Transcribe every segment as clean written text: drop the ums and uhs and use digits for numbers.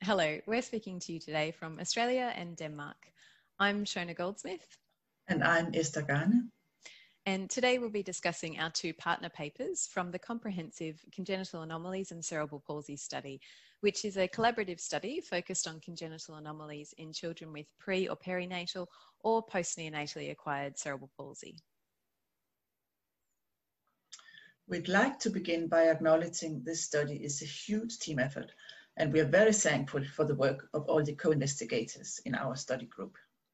Hello, we're speaking to you today from Australia and Denmark. I'm Shona Goldsmith. And I'm Esther Garne. And today we'll be discussing our two partner papers from the Comprehensive Congenital Anomalies and Cerebral Palsy study, which is a collaborative study focused on congenital anomalies in children with pre- or perinatal or post-neonatally acquired cerebral palsy. We'd like to begin by acknowledging this study is a huge team effort, and we are very thankful for the work of all the co-investigators in our study group.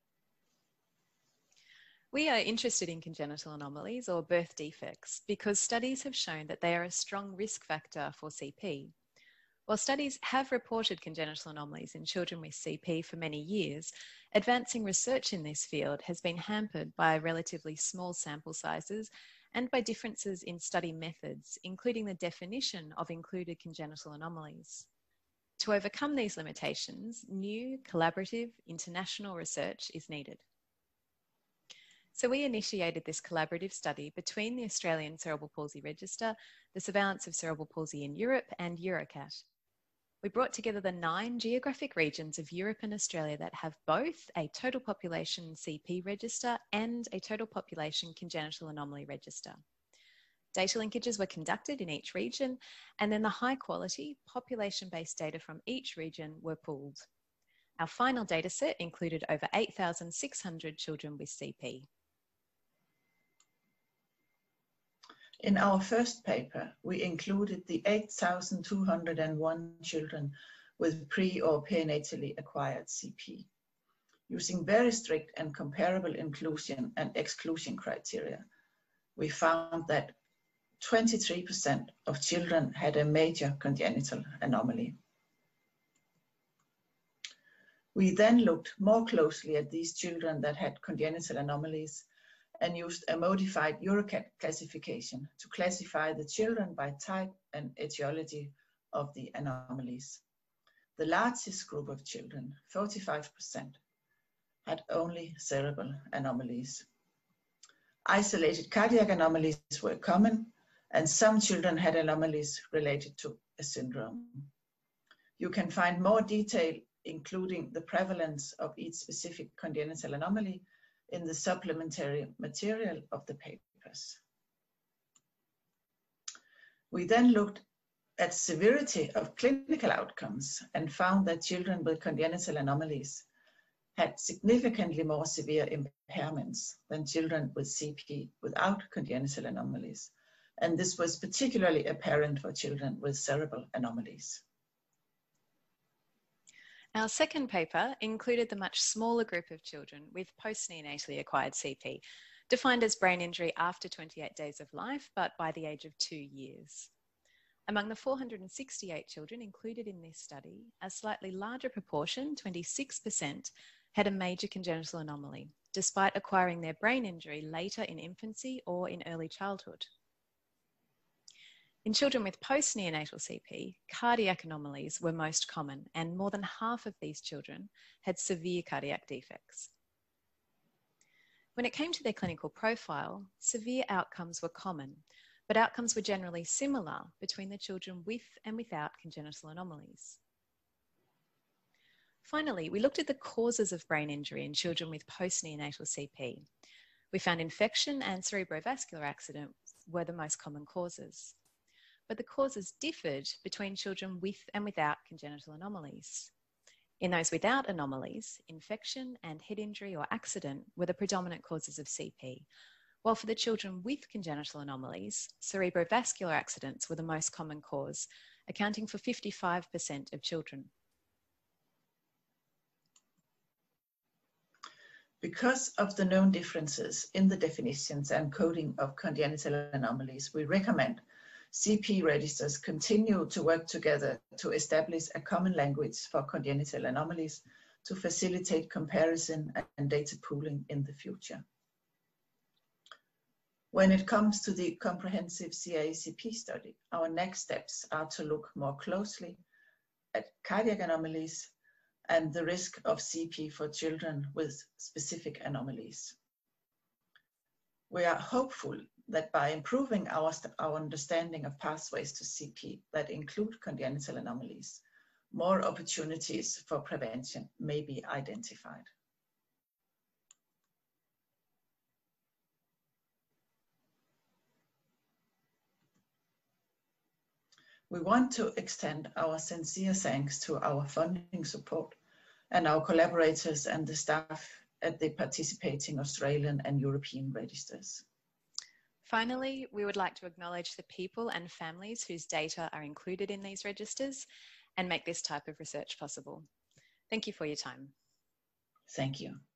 We are interested in congenital anomalies or birth defects because studies have shown that they are a strong risk factor for CP. While studies have reported congenital anomalies in children with CP for many years, advancing research in this field has been hampered by relatively small sample sizes and by differences in study methods, including the definition of included congenital anomalies. To overcome these limitations, new, collaborative, international research is needed. So we initiated this collaborative study between the Australian Cerebral Palsy Register, the Surveillance of Cerebral Palsy in Europe, and EUROCAT. We brought together the 9 geographic regions of Europe and Australia that have both a total population CP register and a total population congenital anomaly register. Data linkages were conducted in each region, and then the high quality population-based data from each region were pooled. Our final data set included over 8,600 children with CP. In our first paper, we included the 8,201 children with pre- or perinatally acquired CP. Using very strict and comparable inclusion and exclusion criteria, we found that 23% of children had a major congenital anomaly. We then looked more closely at these children that had congenital anomalies and used a modified EUROCAT classification to classify the children by type and etiology of the anomalies. The largest group of children, 45%, had only cerebral anomalies. Isolated cardiac anomalies were common, and some children had anomalies related to a syndrome. You can find more detail, including the prevalence of each specific congenital anomaly, in the supplementary material of the papers. We then looked at severity of clinical outcomes and found that children with congenital anomalies had significantly more severe impairments than children with CP without congenital anomalies. And this was particularly apparent for children with cerebral anomalies. Our second paper included the much smaller group of children with post-neonatally acquired CP, defined as brain injury after 28 days of life, but by the age of 2 years. Among the 468 children included in this study, a slightly larger proportion, 26%, had a major congenital anomaly, despite acquiring their brain injury later in infancy or in early childhood. In children with post-neonatal CP, cardiac anomalies were most common, and more than half of these children had severe cardiac defects. When it came to their clinical profile, severe outcomes were common, but outcomes were generally similar between the children with and without congenital anomalies. Finally, we looked at the causes of brain injury in children with post-neonatal CP. We found infection and cerebrovascular accidents were the most common causes. But the causes differed between children with and without congenital anomalies. In those without anomalies, infection and head injury or accident were the predominant causes of CP, while for the children with congenital anomalies, cerebrovascular accidents were the most common cause, accounting for 55% of children. Because of the known differences in the definitions and coding of congenital anomalies, we recommend CP registers continue to work together to establish a common language for congenital anomalies to facilitate comparison and data pooling in the future. When it comes to the comprehensive CACP study, our next steps are to look more closely at cardiac anomalies and the risk of CP for children with specific anomalies. We are hopeful that by improving our understanding of pathways to CP that include congenital anomalies, more opportunities for prevention may be identified. We want to extend our sincere thanks to our funding support and our collaborators and the staff at the participating Australian and European registers. Finally, we would like to acknowledge the people and families whose data are included in these registers and make this type of research possible. Thank you for your time. Thank you.